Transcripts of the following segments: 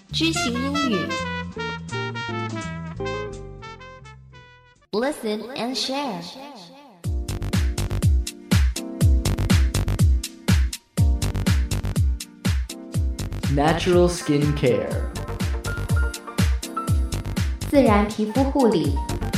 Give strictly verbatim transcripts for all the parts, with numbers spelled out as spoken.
知行英语 Listen and share. Natural skin care. 自然皮肤护理。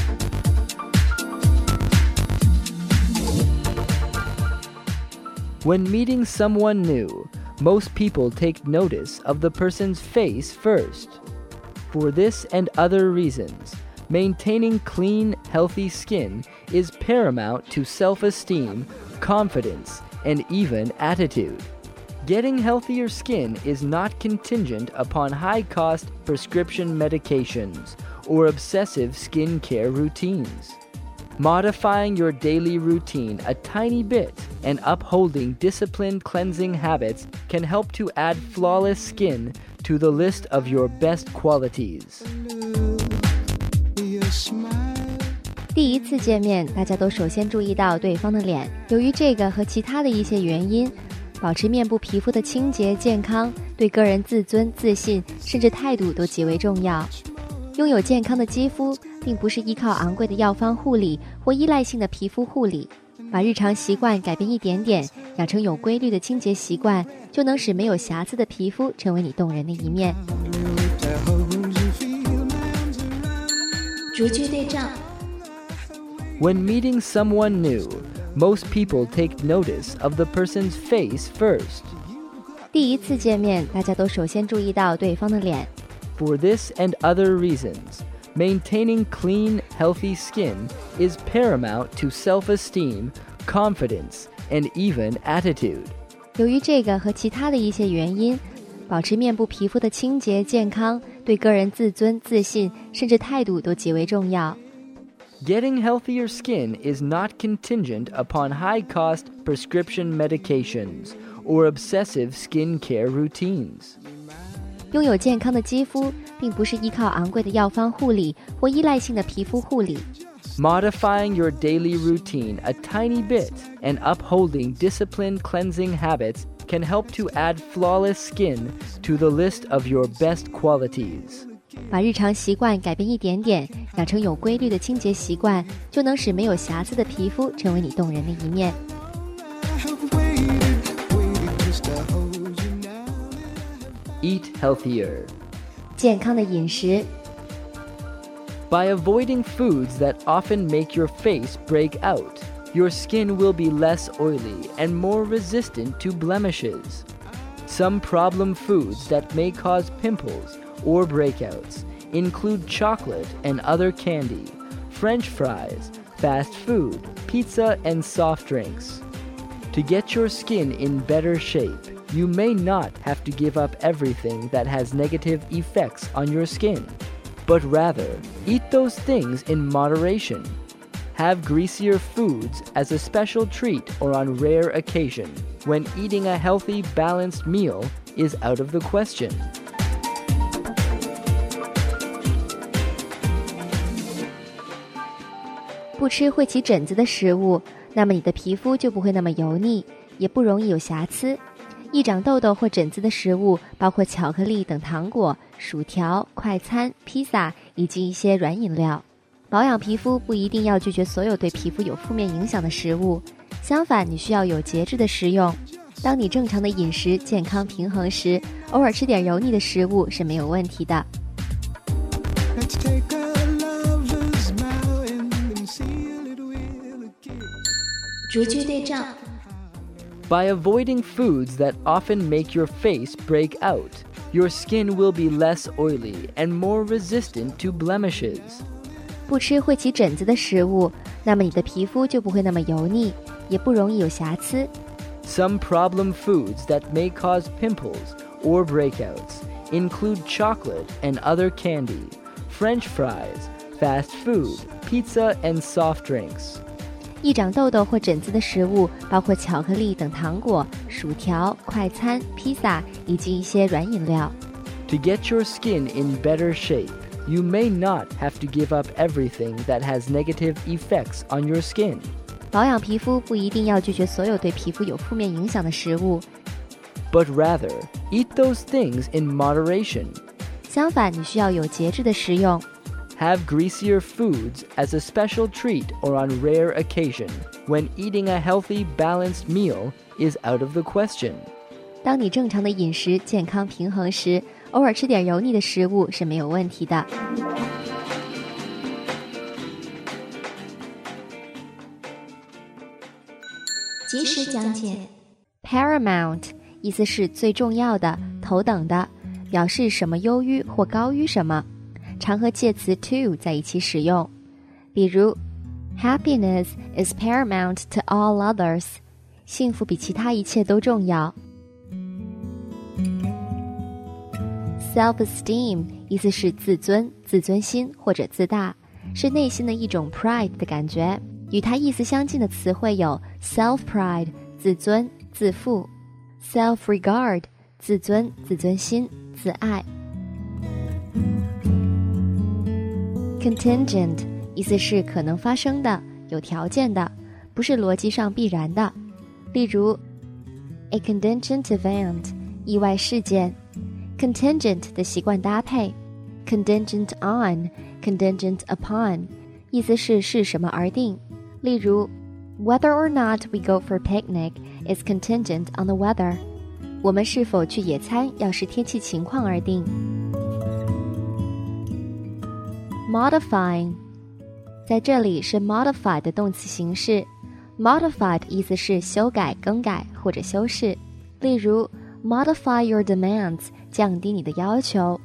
When meeting someone new, most people take notice of the person's face first. For this and other reasons, maintaining clean, healthy skin is paramount to self-esteem, confidence, and even attitude. Getting healthier skin is not contingent upon high-cost prescription medications or obsessive skincare routines. Modifying your daily routine a tiny bit and upholding disciplined cleansing habits can help to add flawless skin to the list of your best qualities. 第一次见面，大家都首先注意到对方的脸。由于这个和其他的一些原因，保持面部皮肤的清洁健康，对个人自尊、自信，甚至态度都极为重要。拥有健康的肌肤，并不是依靠昂贵的药方护理或依赖性的皮肤护理。把日常习惯改变一点点，养成有规律的清洁习惯，就能使没有瑕疵的皮肤成为你动人的一面。逐句对照。 When meeting someone new, most people take notice of the person's face first. 第一次见面，大家都首先注意到对方的脸。 For this and other reasons, maintaining clean, healthy skin is paramount to self-esteem, confidence, and even attitude. 由于这个和其他的一些原因，保持面部皮肤的清洁健康，对个人自尊、自信，甚至态度都极为重要。 Getting healthier skin is not contingent upon high-cost prescription medications or obsessive skincare routines. 拥有健康的肌肤，并不是依靠昂贵的药方护理或依赖性的皮肤护理。 Modifying your daily routine a tiny bit and upholding disciplined cleansing habits can help to add flawless skin to the list of your best qualities. 把日常习惯改变一点点，养成有规律的清洁习惯，就能使没有瑕疵的皮肤成为你动人的一面。 Eat healthier. 健康的饮食。 By avoiding foods that often make your face break out, your skin will be less oily and more resistant to blemishes. Some problem foods that may cause pimples or breakouts include chocolate and other candy, French fries, fast food, pizza, and soft drinks. To get your skin in better shape, you may not have to give up everything that has negative effects on your skin, but rather eat those things in moderation. Have greasier foods as a special treat or on rare occasion, when eating a healthy, balanced meal is out of the question. 不吃会起疹子的食物，那么你的皮肤就不会那么油腻，也不容易有瑕疵。易长痘痘或疹子的食物包括巧克力等糖果、薯条、快餐、披萨以及一些软饮料。保养皮肤不一定要拒绝所有对皮肤有负面影响的食物，相反，你需要有节制的食用。当你正常的饮食健康平衡时，偶尔吃点油腻的食物是没有问题的。逐句对照。 By avoiding foods that often make your face break out, your skin will be less oily and more resistant to blemishes. 不吃会起疹子的食物，那么你的皮肤就不会那么油腻，也不容易有瑕疵。 Some problem foods that may cause pimples or breakouts include chocolate and other candy, French fries, fast food, pizza, and soft drinks. 易长痘痘或疹子的食物包括巧克力等糖果、薯条、快餐、披萨以及一些软饮料。 To get your skin in better shape, you may not have to give up everything that has negative effects on your skin. 保养皮肤不一定要拒绝所有对皮肤有负面影响的食物， but rather eat those things in moderation. 相反，你需要有节制的食用。 Have greasier foods as a special treat or on rare occasion, when eating a healthy, balanced meal is out of the question. 当你正常的饮食健康平衡时，偶尔吃点油腻的食物是没有问题的。 即时讲解 Paramount 意思是最重要的、头等的，表示什么优于或高于什么，常和介词 to 在一起使用。比如 Happiness is paramount to all others. 幸福比其他一切都重要。Self-esteem 意思是自尊、自尊心或者自大，是内心的一种 pride 的感觉。与它意思相近的词汇有 self-pride 自尊、自负， self-regard 自尊、自尊心、自爱。Contingent 意思是可能发生的、有条件的，不是逻辑上必然的。例如 A contingent event 意外事件， contingent 的习惯搭配 contingent on, contingent upon 意思是视什么而定。例如 Whether or not we go for a picnic is contingent on the weather. 我们是否去野餐要视天气情况而定。Modifying 在这里是 modify 的动词形式， modified 意思是修改、更改或者修饰。例如 modify your demands 降低你的要求。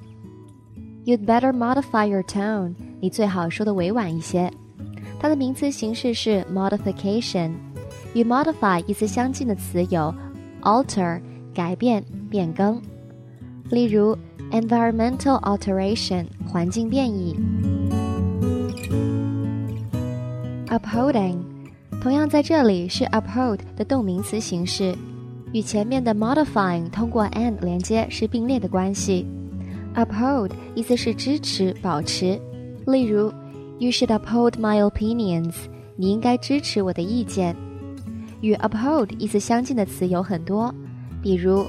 You'd better modify your tone 你最好说的委婉一些。它的名词形式是 modification， 与 modify 意思相近的词有 alter 改变、变更。例如 environmental alteration 环境变异。Upholding 同样在这里是 uphold 的动名词形式，与前面的 modifying 通过 and 连接是并列的关系。Uphold 意思是支持、保持。例如You should uphold my opinions. 你应该支持我的意见。与 uphold 意思相近的词有很多，比如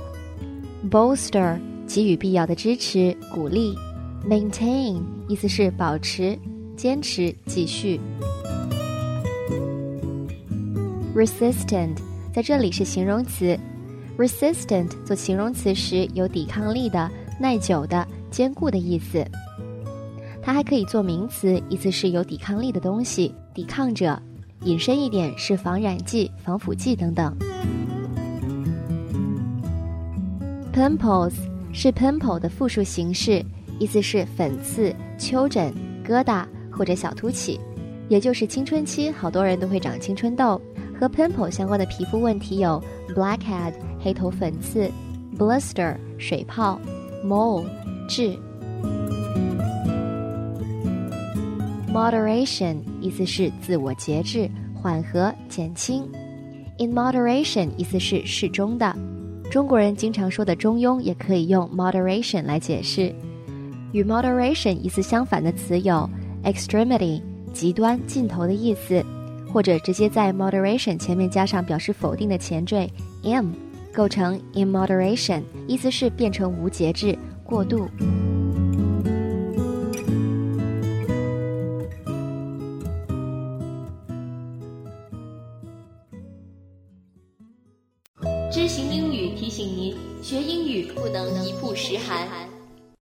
bolster 给予必要的支持、鼓励。maintain 意思是保持、坚持、继续。resistant 在这里是形容词， resistant 做形容词时有抵抗力的、耐久的、坚固的意思。它还可以做名词，意思是有抵抗力的东西，抵抗者。引申一点是防染剂、防腐剂等等。Pimples 是 pimple 的复数形式，意思是粉刺、丘疹、疙瘩或者小凸起，也就是青春期好多人都会长青春痘。和 pimple 相关的皮肤问题有 blackhead 黑头粉刺、blister 水泡、mole 痣。Moderation 意思是自我节制、缓和、减轻。In moderation 意思是适中的。中国人经常说的中庸也可以用 moderation 来解释。与 moderation 意思相反的词有 extremity 极端、尽头的意思，或者直接在 moderation 前面加上表示否定的前缀 am， 构成 in moderation， 意思是变成无节制、过度。 知行英语提醒您，学英语不能一曝十寒。